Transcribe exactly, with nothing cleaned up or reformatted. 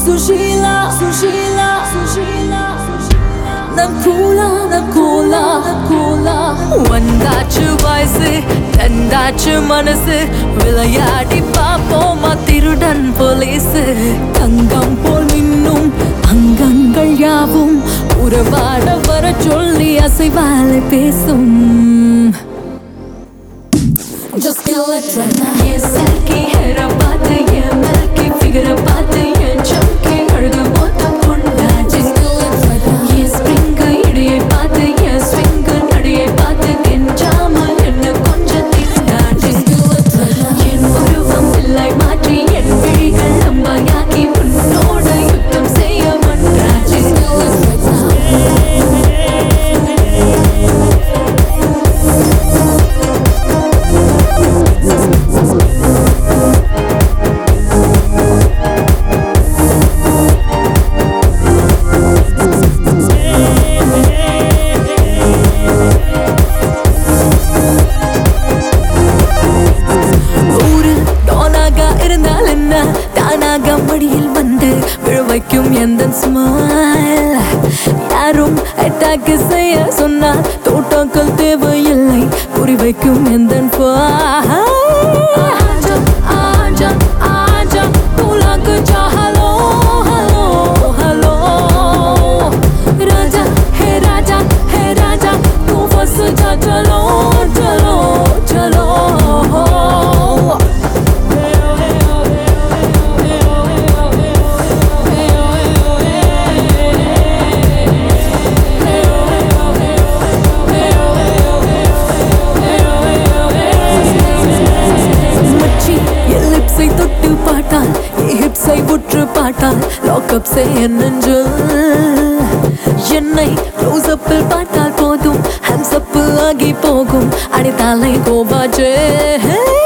Sushila, Sushila, Sushila, Nakula, Nakula, Nakula. Vandachu vaisu, thandachu manasu, vilayadi paapoma thirudan police. Thangam pol minnum angangal yavum uravaada vara solli asaivaale pesum. Just kill it right now. Yes, silky hair paathu, ye milky figure paathu, ye chunky alga mottham konda. Just kill it right now. Yes, spring idiye paathu, ye swing nadiye paathu, kenjama enna konja tinda. Just kill it right now. Yen uruvam illai maatri, yen vizhigal ambayaki unnoda yuddham seiya mandra. Just kill it right now. தானாக மடியில் வந்து விழவைக்கும் எந்த smile யாரும் attack செய்ய சொன்னால் தோட்டங்கள் தேவையில்லை புரிவைக்கும் எந்த ராஜா ஹே ராஜா ஹே ராஜா தூ ஃபஸ் ஜா चलो चलो चलो தொட்டு பாட்டால் ஹிப்ஸை உற்று பாட்டால் லாக்அப் செய்ய நெஞ்சில் என்னை க்ளோஸ் அப்பில் பார்த்தால் போதும் ஹேண்ட்ஸ் அப் ஆகி போகும் அடித்தாலை கோபாஜே